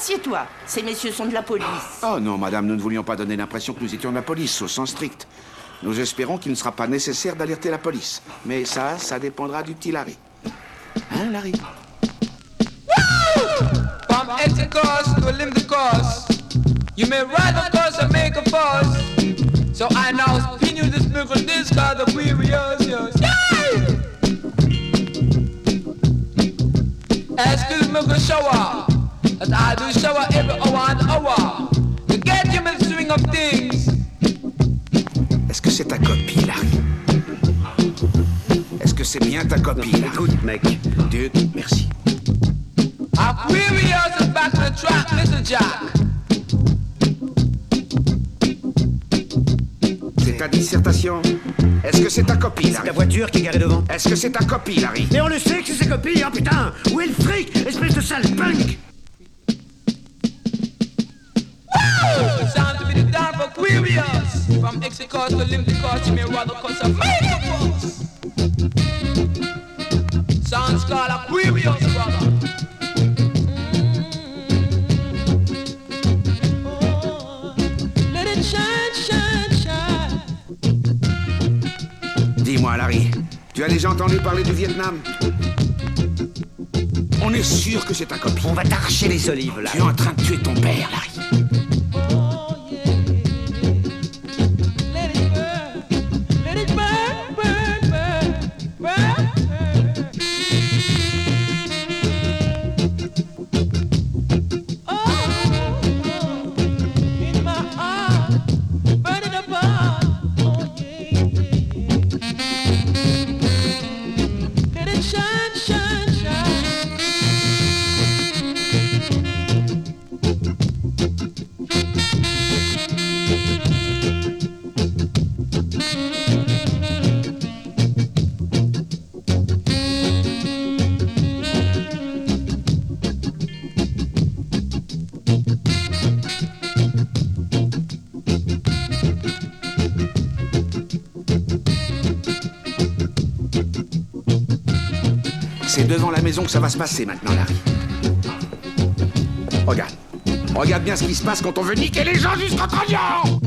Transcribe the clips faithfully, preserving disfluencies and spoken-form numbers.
Assieds-toi. Ces messieurs sont de la police. Oh non, madame, nous ne voulions pas donner l'impression que nous étions de la police, au sens strict. Nous espérons qu'il ne sera pas nécessaire d'alerter la police. Mais ça, ça dépendra du petit Larry. Hein, Larry? From exit course to limit the course. You may ride the course and make a fuss. So I now spin you this miracle disc called the Aquarius. Yay! Excuse me, go shower. As I do shower every hour and hour. To get you in the swing of things. Est-ce que c'est ta copie, Larry? Est-ce que c'est bien ta copie, Larry? Écoute, mec. Dude, merci. Aquarius is back on the track, mister Jack. C'est ta dissertation? Est-ce que c'est ta copie, C'est Larry? ta voiture qui est garée devant. Est-ce que c'est ta copie, Larry? Mais on le sait que c'est ses copies, hein, putain. Où est le fric, espèce de sale punk? Sound to be the down for Aquarius. From exit course to limit the course, you may rather cause a make a fuss. Sounds called Aquarius, brother. Dis-moi, Larry, tu as déjà entendu parler du Vietnam? On est sûr que c'est ta copie. On va t'arracher les olives, là. Tu es en train de tuer ton père, Larry. C'est devant la maison que ça va se passer maintenant, Larry. Regarde. Regarde bien ce qui se passe quand on veut niquer les gens jusqu'au trognon.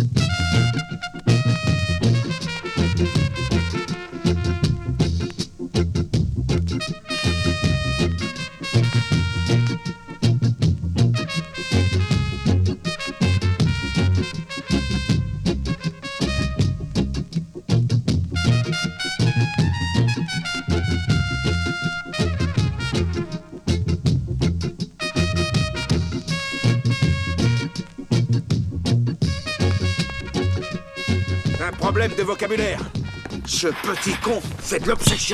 Problème de vocabulaire. Ce petit con fait de l'obsession.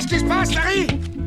vois ce qui se passe, Larry?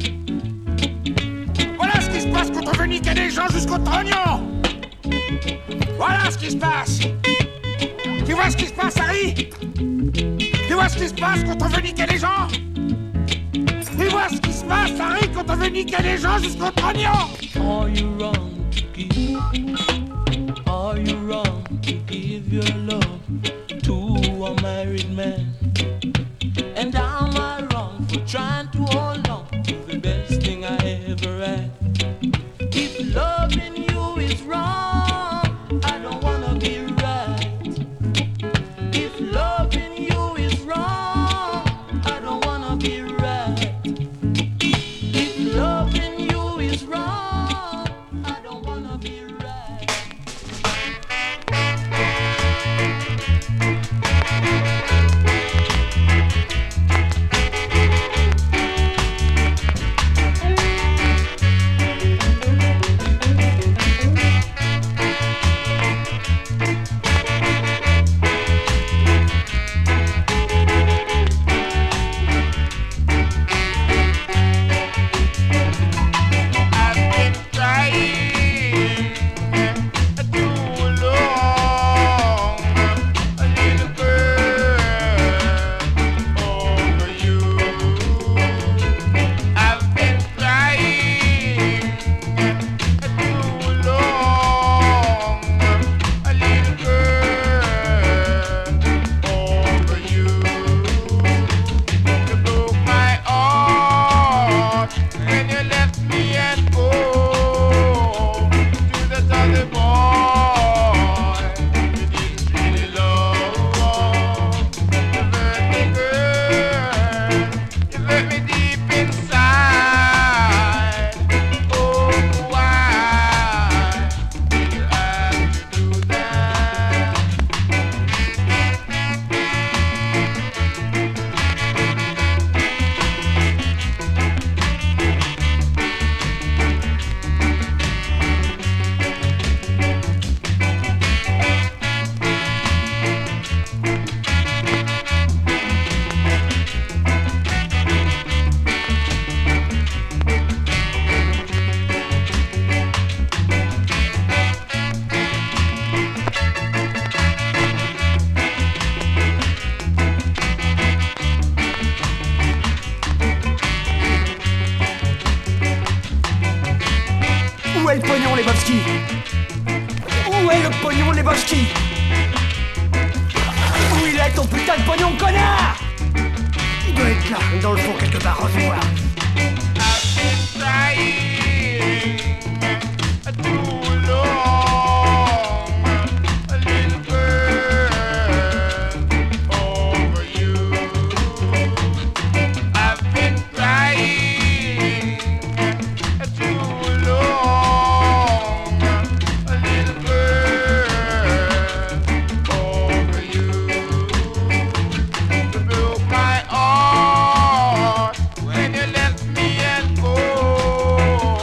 Voilà ce qui se passe quand on veut niquer les gens jusqu'au trognon. Voilà ce qui se passe. Tu vois ce qui se passe, Harry? Tu vois ce qui se passe quand on veut niquer les gens? Tu vois ce qui se passe, Harry, quand on veut niquer les gens jusqu'au trognon? Are you wrong to give? Are you wrong to give your love to a married man? And am I wrong for trying to hold on to the best thing I ever had? If loving you is wrong, I don't wanna be right. If loving you is wrong, I don't wanna be right. If loving you is wrong, I don't wanna be right. Où est le pognon, Lebowski? Où est le pognon, Lebowski? Où il est ton putain de pognon, connard? Il doit être là, dans le fond quelque part, revois. When you left me and go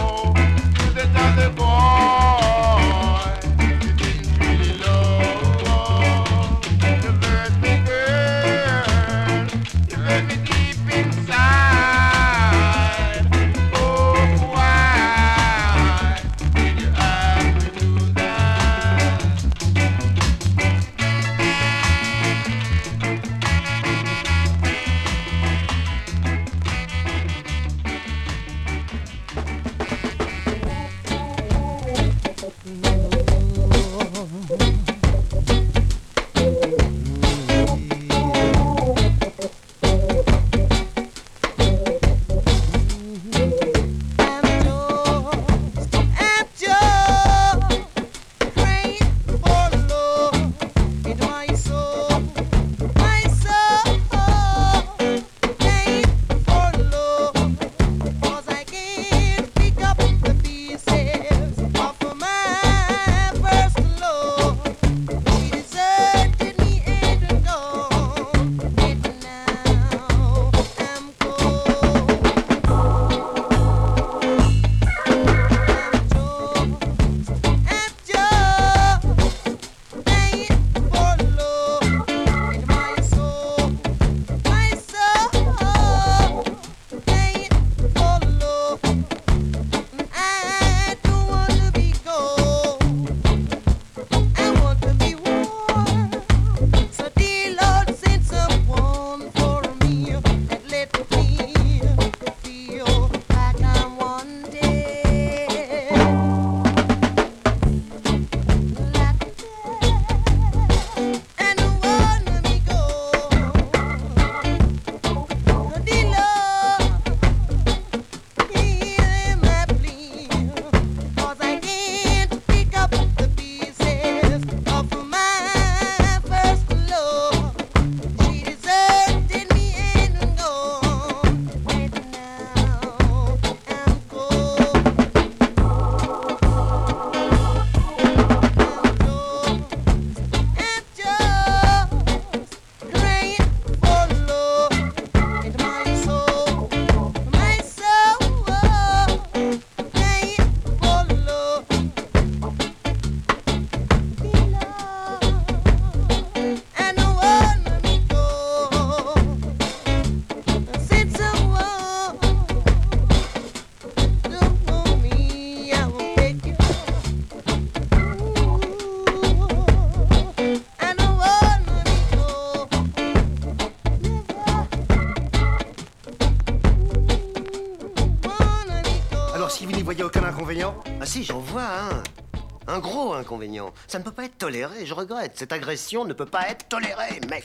vois, hein, un gros inconvénient. Ça ne peut pas être toléré, je regrette. Cette agression ne peut pas être tolérée, mec.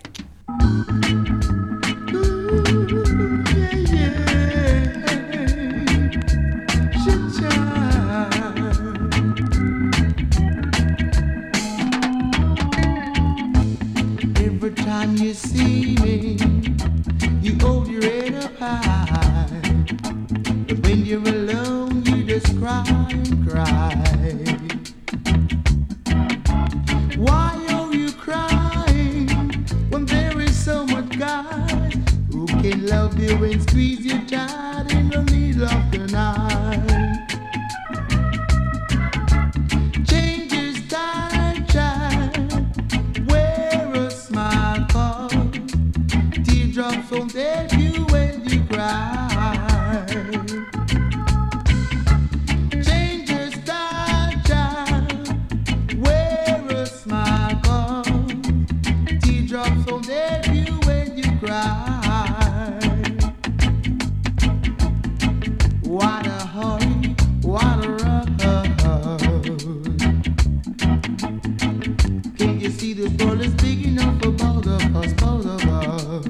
Every time you see me, you hold your head up high. But when you're alone, you just cry and cry. Why are you crying when there is so much God who can love you and squeeze you tight in the middle of the night? Change your style, child. Wear a smile, 'cause teardrops won't help you when you cry. Change your style, child. Wear a smile, 'cause teardrops won't help you when you cry. What a hurry, what a rush. Can you see this world is big enough for both of us, both of us?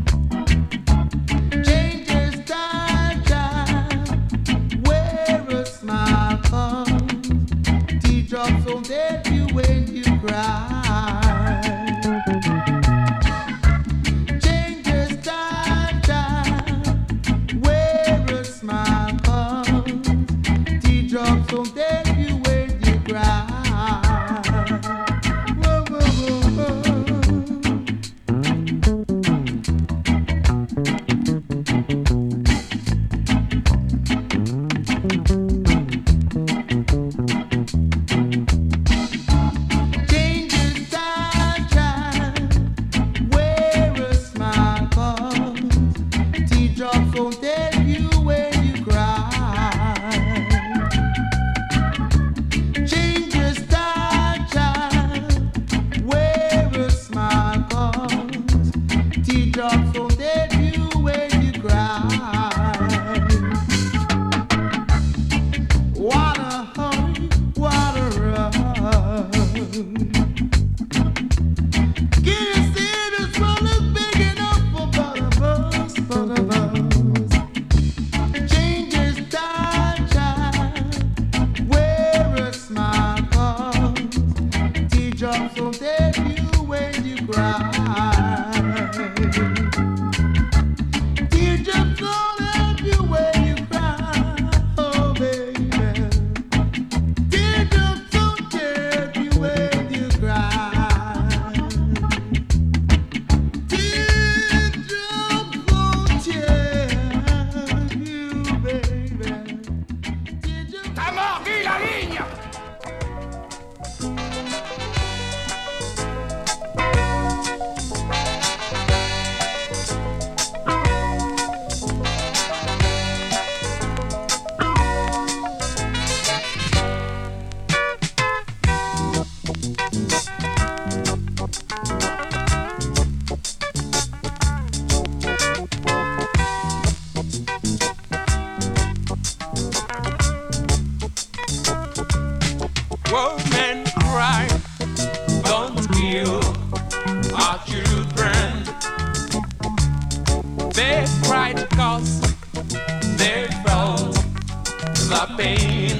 Change your style, child. Wear a smile, 'cause teardrops won't help you when you cry. Change your style, child. Wear a smile, 'cause teardrops won't help you when you cry. Whoa, whoa, whoa, whoa. Change your style, child. Wear a smile, 'cause teardrops won't help you when you cry. Change your style, child. Wear a smile, 'cause teardrops won't help you when you cry. What a hurry, what a rush. Can you see this world is big enough for both of us, both of us? Change your style, child. Wear a smile, 'cause teardrops won't help you when you cry. Teardrops won't help you when you cry, oh baby. Teardrops won't help you when you cry. Teardrops won't help you, baby. Teardrops. T'as mordu la ligne! Women cry, don't kill our children. They cried cause they felt the pain.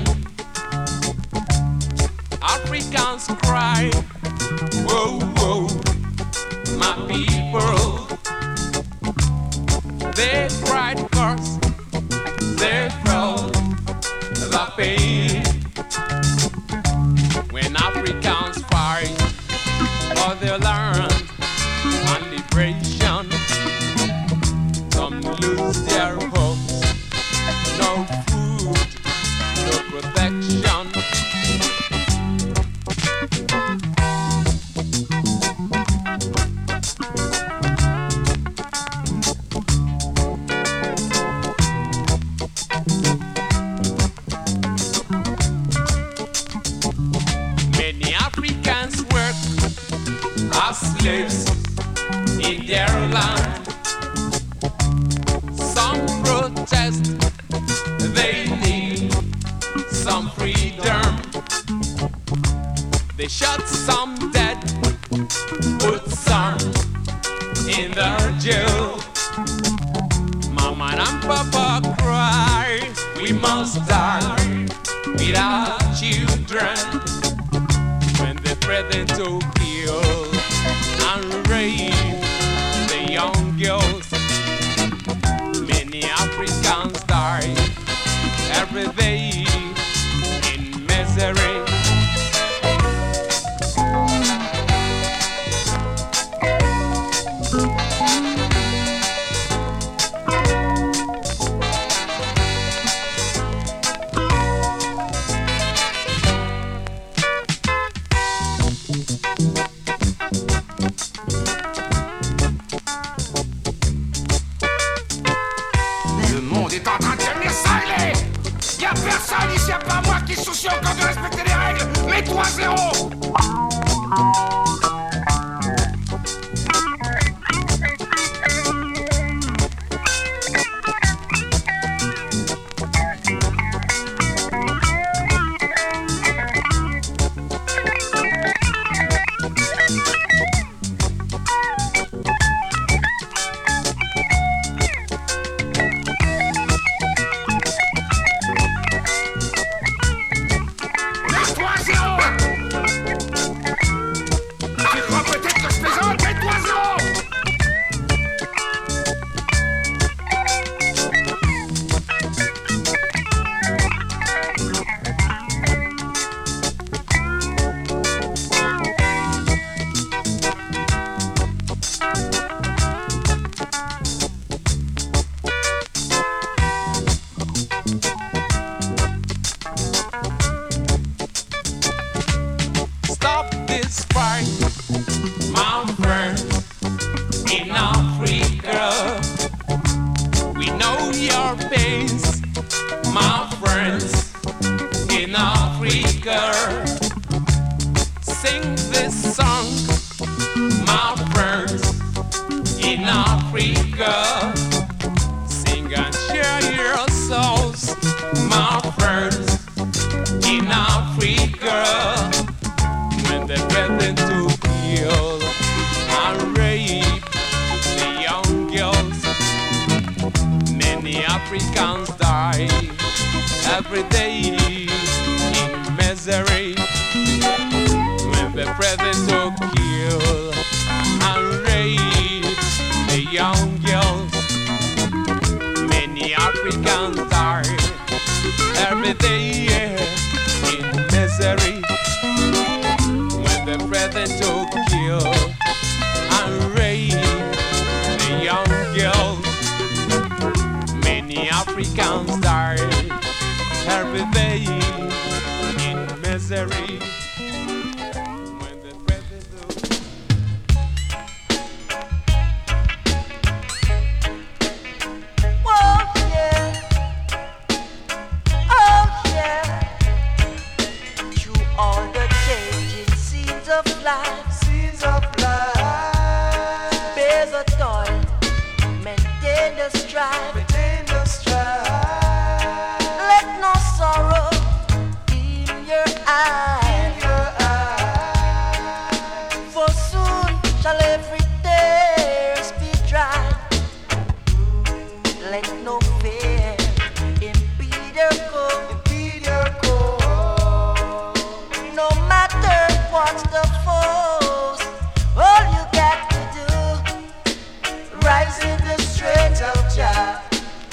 Africans cry, whoa, whoa, my people. They cried cause they felt the pain. When Africans fight for their land and liberation, some lose their homes, no food, no protection. Many Africans work as slaves in their land. Some protest, they need some freedom. They shot some dead, put some in the jail. Mama and Papa cry, we must die with our children. When they threaten to kill and rape the young girls, many Africans die every day in misery. Ici, à part moi qui soucie encore de respecter les règles, mets-toi à zéro.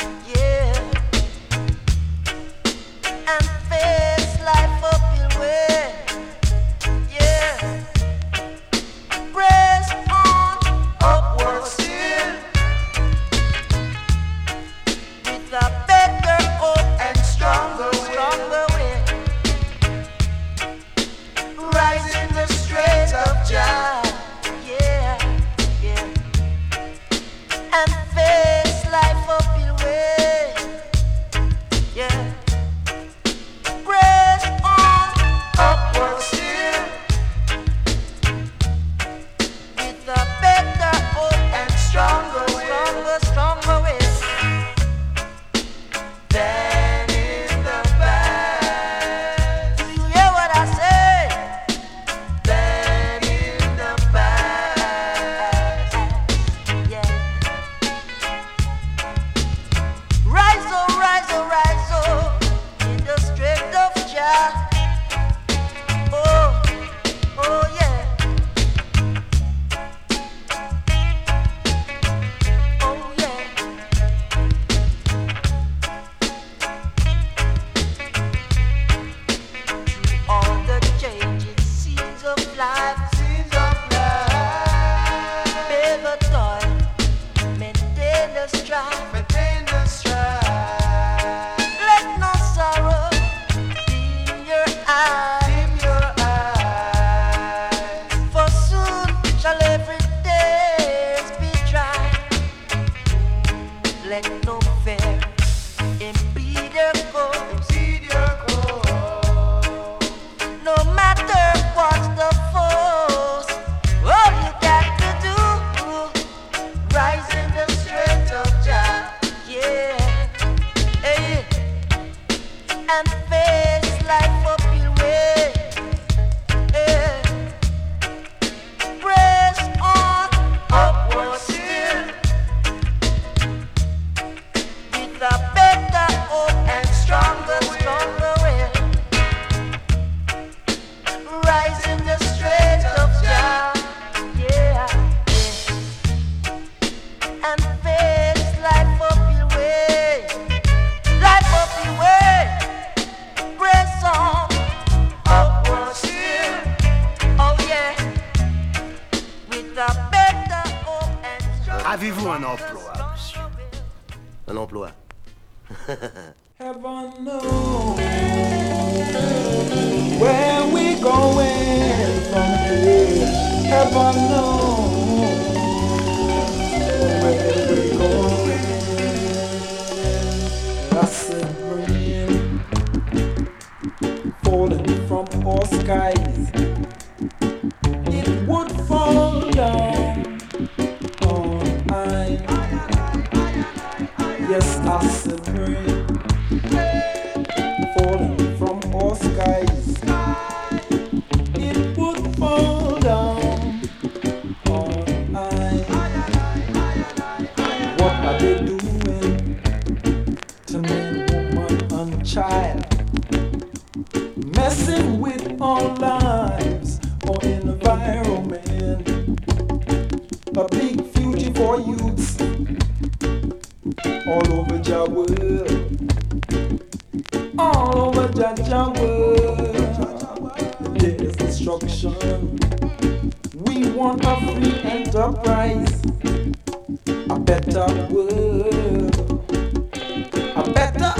And face life up your way. Trouvez-nous un emploi, monsieur. Un emploi. Heaven knows where we going from here. Heaven knows where we going. Acid rain falling from all skies. It would fall down on I. Yes, acid rain falling from all skies. It would fall down on I. What are they doing to man, woman, and child? Messing with our lives or environment. A big future for youths all over the world. All over the world, there is destruction. We want a free enterprise, a better world, a better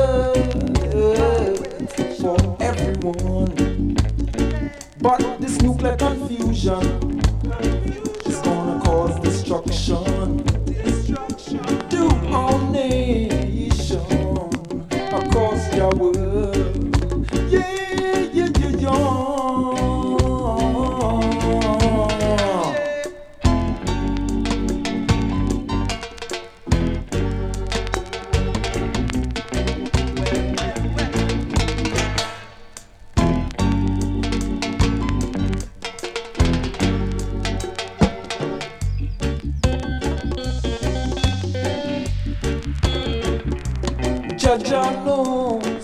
earth for everyone. But this nuclear confusion is gonna cause destruction to our nation. Across your world, yeah, yeah, yeah, yeah. Jaja knows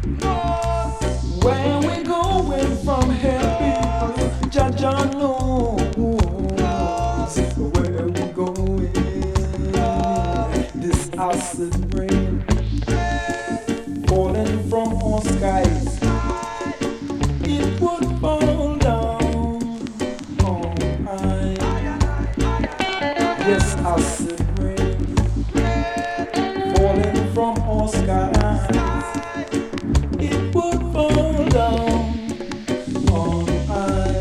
where we going from here, people. Jaja knows where we going. This acid rain falling from our skies. It would fall down on high. Yes, acid rain falling from our skies. It would fall down on high.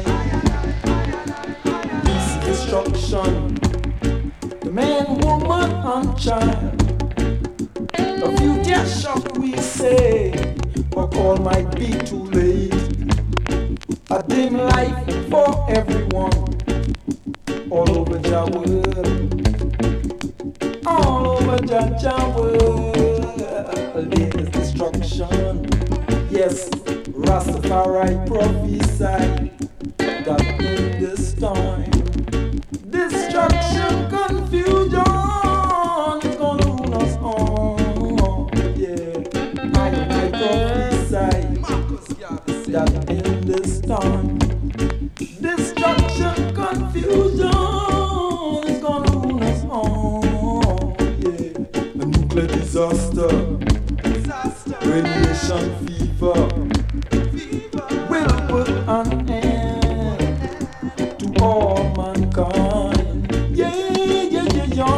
This destruction, the man, woman, and child. A future shock we say, but all might be too late. A dim life for everyone, all over the world. All over the world, there's destruction. Yes, Rastafari prophesied that in this time, destruction, confusion is gonna ruin us all. Yeah, I, I prophesied that in this time, destruction, confusion is gonna ruin us all. Nuclear disaster, disaster, radiation fever, fever will put an end to all mankind. Yeah, yeah, yeah, yeah.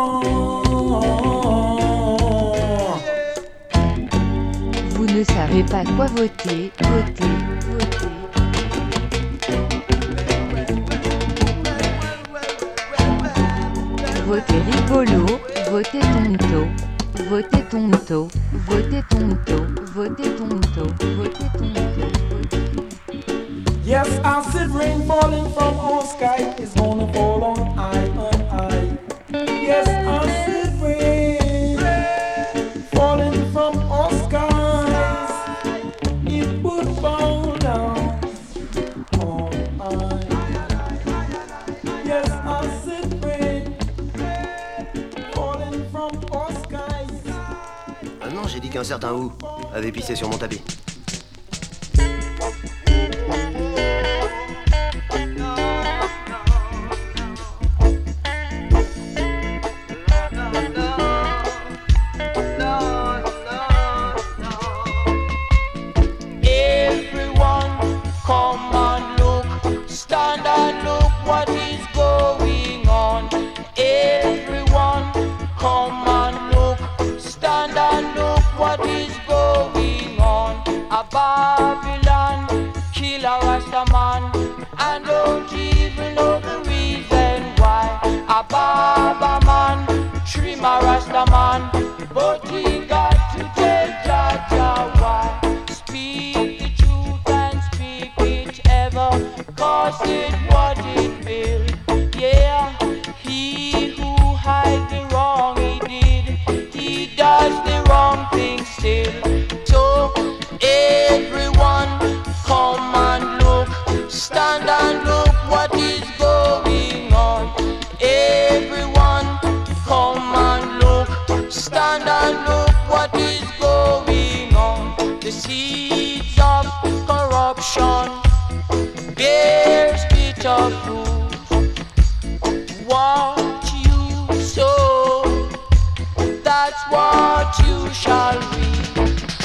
Vous ne savez pas quoi voter, votez, votez. Votez rigolo, votez tonto, votez tonto, votez tonto, votez tonto, votez tonto. Yes, acid rain falling from our sky is gonna fall on I and I. Yes, acid rain falling from our skies. It would fall down on I. Yes, acid rain falling from our skies. Ah non, j'ai dit qu'un certain Who avait pissé sur mon tapis. Stand and look what is going on. Everyone Rasta man and don't even know the reason why. A Baba man, Shrima Rasta man, but he got to tell Jah Jah why. Speak the truth and speak it ever, cause it what it will. Yeah, he who hides the wrong he did, he does the wrong thing still. So everyone come and look, stand and look what is going on. Everyone come and look, stand and look what is going on. The seeds of corruption bears bitter fruit. What you sow, that's what you shall reap.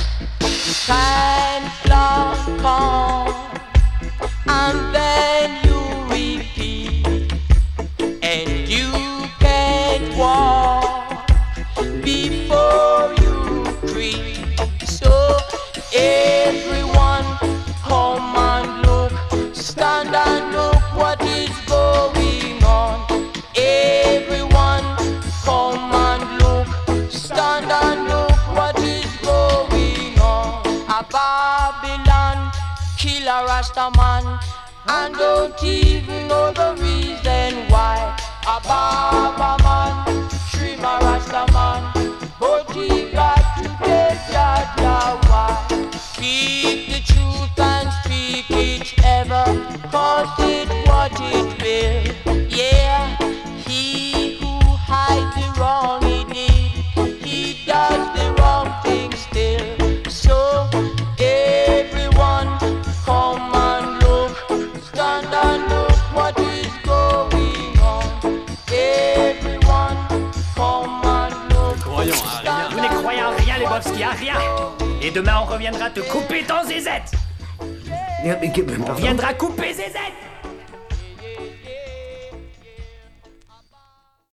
Kind flock come and then you repeat, and you can't walk before you creep. So everyone come and look, stand and look what is going on. Everyone come and look, stand and look what is going on. A Babylon kill a Rasta man and don't even know the reason why. A Baba man, Shrima Rasta man, but he got to tell Jah Jah why. Speak the truth and speak it ever, cause it what it will. Yeah, he who hides the wrong he did, he does the wrong thing still. So everyone come and look, stand and look what is going on. Everyone come and look. Croyons à rien. Vous n'y croyez en rien, les Bobski, à rien. Et demain, on reviendra te couper ton zézette. On viendra couper zézette.